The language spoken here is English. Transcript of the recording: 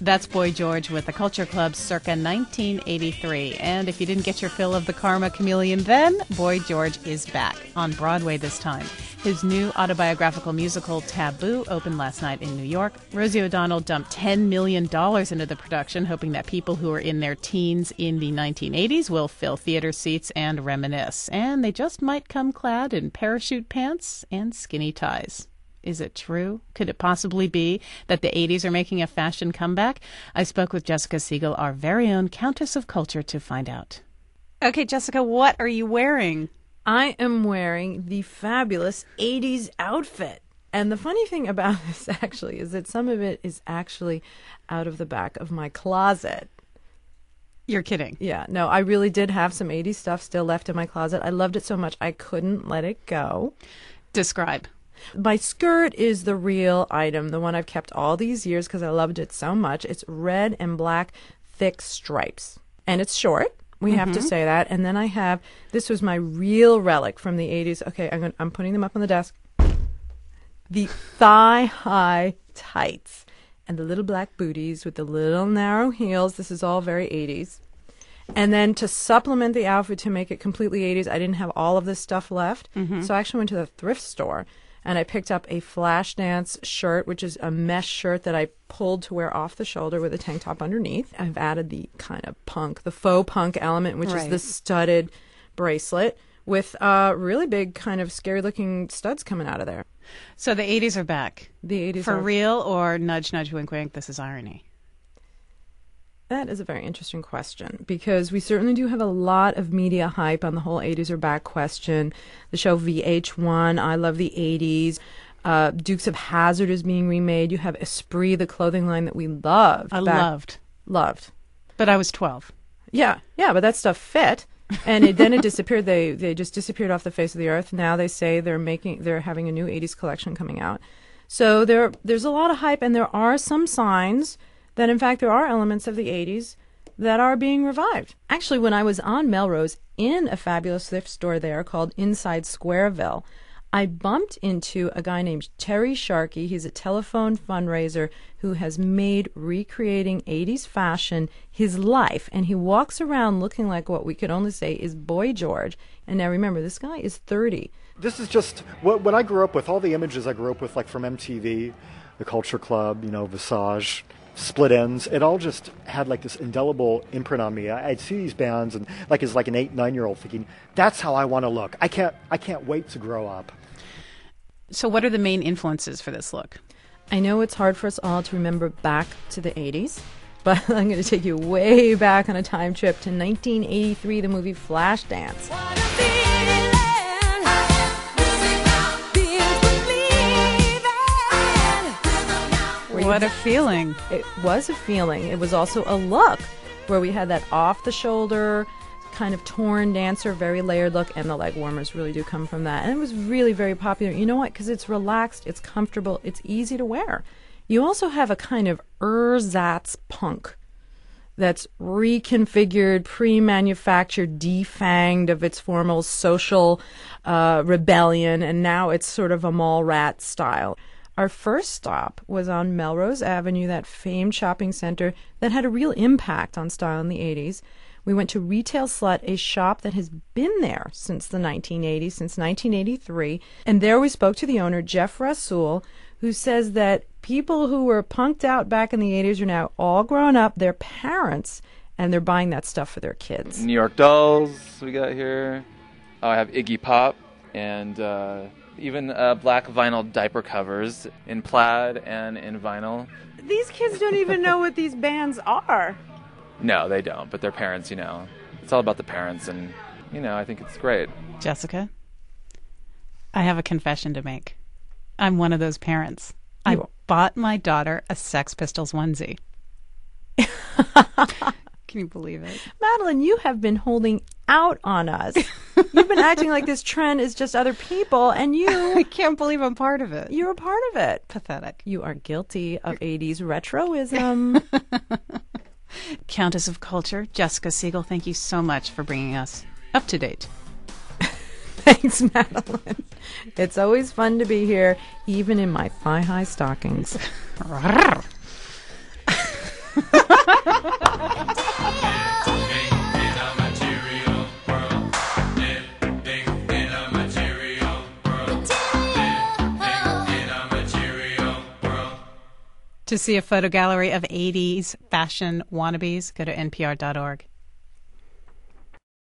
That's Boy George with the Culture Club circa 1983. And if you didn't get your fill of the Karma Chameleon then, Boy George is back, on Broadway this time. His new autobiographical musical, Taboo, opened last night in New York. Rosie O'Donnell dumped $10 million into the production, hoping that people who were in their teens in the 1980s will fill theater seats and reminisce. And they just might come clad in parachute pants and skinny ties. Is it true? Could it possibly be that the 80s are making a fashion comeback? I spoke with Jessica Siegel, our very own Countess of Culture, to find out. Okay, Jessica, what are you wearing? I am wearing the fabulous 80s outfit. And the funny thing about this, actually, is that some of it is actually out of the back of my closet. You're kidding. Yeah, no, I really did have some 80s stuff still left in my closet. I loved it so much I couldn't let it go. Describe. My skirt is the real item, the one I've kept all these years because I loved it so much. It's red and black, thick stripes. And it's short. We have to say that. And then I have, this was my real relic from the 80s. Okay, I'm putting them up on the desk. The thigh-high tights and the little black booties with the little narrow heels. This is all very 80s. And then to supplement the outfit to make it completely 80s, I didn't have all of this stuff left. So I actually went to the thrift store. And I picked up a Flashdance shirt, which is a mesh shirt that I pulled to wear off the shoulder with a tank top underneath. I've added the kind of punk, the faux punk element, which is the studded bracelet with really big kind of scary-looking studs coming out of there. So the 80s are back. The 80s For are real, or nudge, nudge, wink, wink, this is irony? That is a very interesting question because we certainly do have a lot of media hype on the whole 80s are back question. The show VH1, I Love the 80s. Dukes of Hazzard is being remade. You have Esprit, the clothing line that we loved. Loved. But I was 12. Yeah, but that stuff fit. And then it disappeared. They just disappeared off the face of the earth. Now they say they're having a new 80s collection coming out. So there's a lot of hype, and there are some signs that, in fact, there are elements of the 80s that are being revived. Actually, when I was on Melrose in a fabulous thrift store there called Inside Squareville, I bumped into a guy named Terry Sharkey. He's a telephone fundraiser who has made recreating 80s fashion his life, and he walks around looking like what we could only say is Boy George. And now remember, this guy is 30. This is just what I grew up with, all the images I grew up with, like from MTV, the Culture Club, Visage, Split Ends. It all just had like this indelible imprint on me. I'd see these bands and as an 8-9-year-old thinking, that's how I want to look. I can't wait to grow up. So what are the main influences for this look? I know it's hard for us all to remember back to the 80s, but I'm going to take you way back on a time trip to 1983, the movie Flashdance. What a feeling. It was a feeling. It was also a look where we had that off-the-shoulder, kind of torn dancer, very layered look, and the leg warmers really do come from that. And it was really very popular. You know what? Because it's relaxed, it's comfortable, it's easy to wear. You also have a kind of ersatz punk that's reconfigured, pre-manufactured, defanged of its formal social rebellion, and now it's sort of a mall rat style. Our first stop was on Melrose Avenue, that famed shopping center that had a real impact on style in the 80s. We went to Retail Slut, a shop that has been there since the 1980s, since 1983. And there we spoke to the owner, Jeff Rasool, who says that people who were punked out back in the 80s are now all grown up, they're parents, and they're buying that stuff for their kids. New York Dolls we got here. I have Iggy Pop and even black vinyl diaper covers in plaid and in vinyl. These kids don't even know what these bands are. No, they don't, but their parents, It's all about the parents, and, I think it's great. Jessica, I have a confession to make. I'm one of those parents. I bought my daughter a Sex Pistols onesie. Can you believe it? Madeline, you have been holding out on us. You've been acting like this trend is just other people, and I can't believe I'm part of it. You're a part of it. Pathetic. You are guilty of 80s retroism. Countess of Culture, Jessica Siegel, thank you so much for bringing us up to date. Thanks, Madeline. It's always fun to be here, even in my thigh-high stockings. To see a photo gallery of 80s fashion wannabes, go to npr.org.